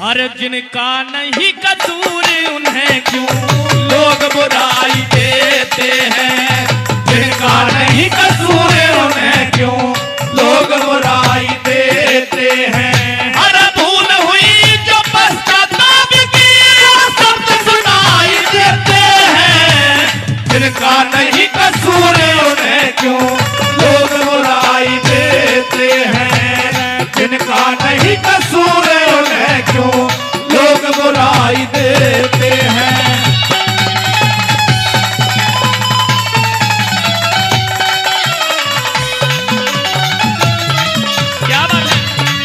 अरे जिनका नहीं कसूर उन्हें क्यों लोग बुराई देते हैं, जिनका नहीं कसूर उन्हें क्यों लोग बुराई देते हैं। अरे भूल हुई जो पश्चाताप की शब्द सुनाई देते हैं, जिनका नहीं कसूर उन्हें क्यों लोग बुराई देते हैं, जिनका नहीं कसूर उन्हें क्यों लोग बुराई देते हैं। क्या बात है।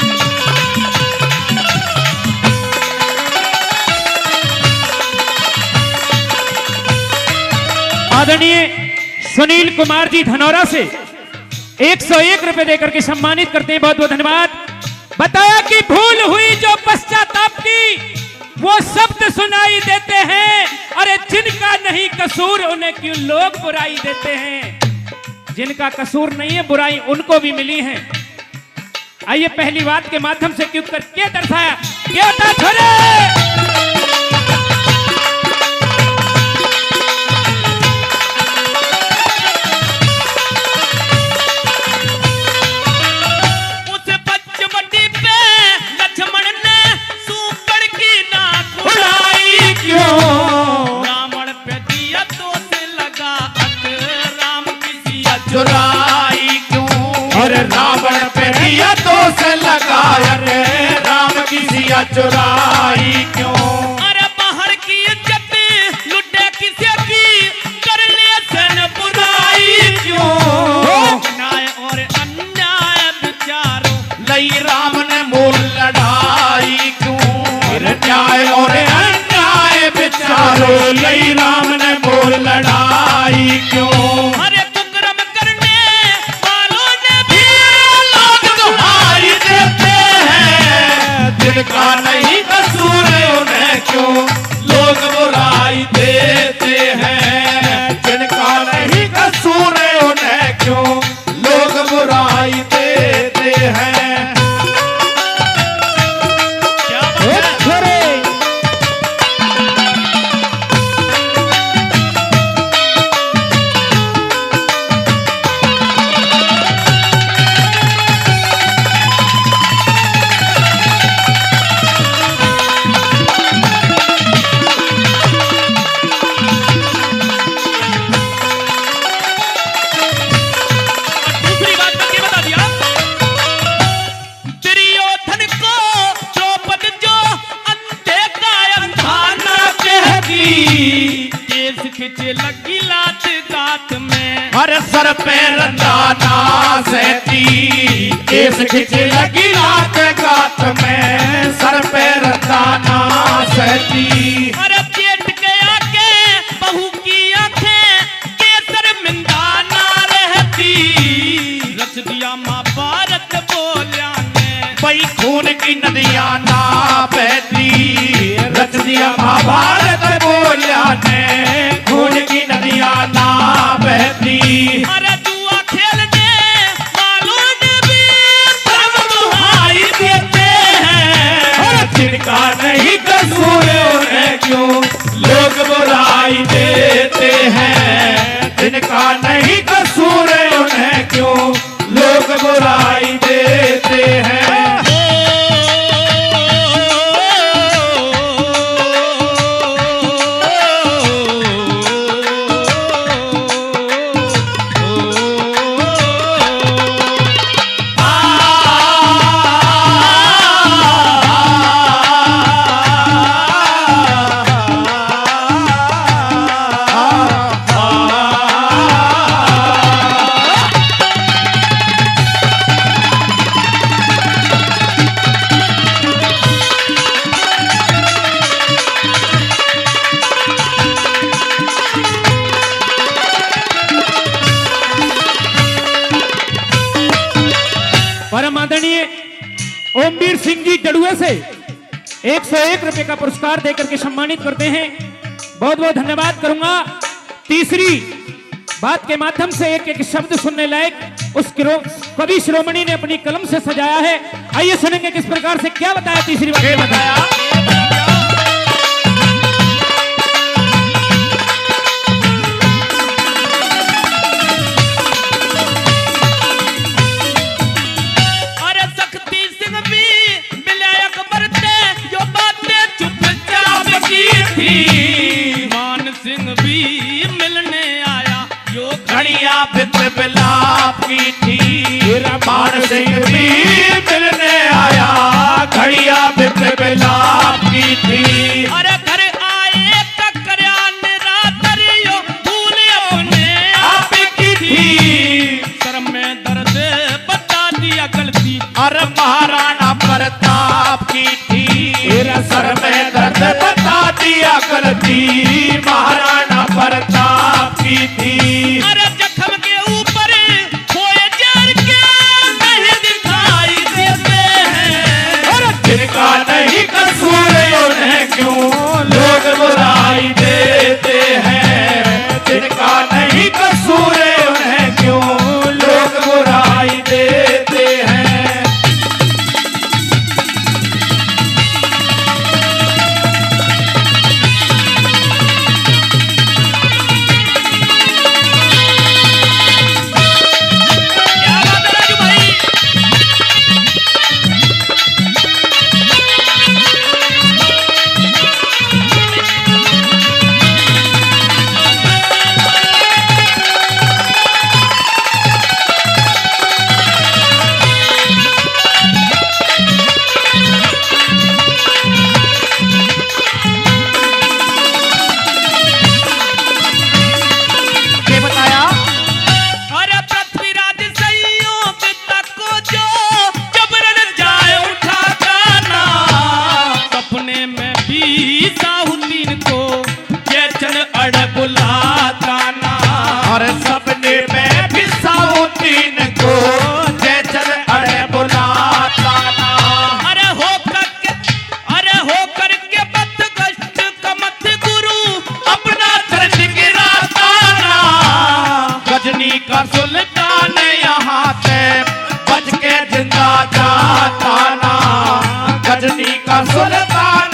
आदरणीय सुनील कुमार जी धनौरा से 101 रुपए देकर के सम्मानित करते हैं, बहुत बहुत धन्यवाद। बताया कि भूल हुई जो पश्चाताप की वो शब्द सुनाई देते हैं, अरे जिनका नहीं कसूर उन्हें क्यों लोग बुराई देते हैं। जिनका कसूर नहीं है बुराई उनको भी मिली है। आइए पहली बात के माध्यम से क्यों कर क्या दर्शाया, क्या था छोरे। चुराई क्यों, अरे रावण पे दिया तो से लगा, अरे राम की सिया चुराई क्यों। अरे बाहर की इज्जत लुटे किसे की, कर ले सन बुराई क्यों। न्याय और अन्याय विचारों लई राम ने मूल लड़ाई क्यों, न्याय और अन्याय विचारों लई राम ने मूल लड़ाई क्यों। जिनका नहीं कसूर उन्हें क्यों लोग बुराई देते हैं, जिनका नहीं कसूर उन्हें क्यों लोग बुराई देते हैं। क्या खिंचे लगी लात गात में, हर सर पे रंदाना सहती, केस खिंचे लगी लात गात में, सर पे रंदाना सहती। अरे पेट के आके बहू की आंखें केसर मिंदा ना रहती, रच दिया माँ भारत बोलिया ने भाई खून की नदियां ना बहती, रच दिया माँ भारत बोलिया ने खून की नदियां ना बहती। अरे जुआ खेलने वालों ने भी धर्म दुहाई देते हैं, जिनका नहीं कसूर उन्हें क्यों लोग बुराई देते हैं, जिनका नहीं कसूर उन्हें क्यों लोग बुराई देते हैं। परम आदरणीय ओमवीर सिंह जी जड़ुआ से 101 रुपए का पुरस्कार देकर के सम्मानित करते हैं, बहुत बहुत धन्यवाद करूंगा। तीसरी बात के माध्यम से एक एक शब्द सुनने लायक उस कवि शिरोमणि ने अपनी कलम से सजाया है। आइए सुनेंगे किस प्रकार से क्या बताया। तीसरी बात बताया मान सिंह भी मिलने आया, घड़िया बिप्र बिलाप की थी। अरे घर आए टकरा निरादरियो भूल अपने आप की थी। सर में दर्द बता दिया गलती। अरे महाराणा प्रताप की थी, तेरा सर में दर्द बता दिया गलती, महाराणा प्रताप की थी। अरे जख्म के ऊपर खोए जर के नहीं दिखाई देते हैं। अरे जिनका नहीं कसूर उन्हें क्यों लोग बुराई देते हैं, जिनका नहीं कसूर उन्हें क्यों लोग बुराई देते हैं। क्या बात है राजू भाई। ये बताया अरे पृथ्वीराज संयोग तक को जो जबरन जाए उठा गाना। सपने में भी साहुद्दीन को ये चल अड़ बुलाता ना। और सपने में भी साउद्दीन को जय चल अड़े बुलाता ना। अरे हो करके बद कष्ट कमत गुरु अपना चरण गिराता ना। गजनी का सुल्तान यहाँ से बच के जिंदा जाता ना, गजनी का सुल्तान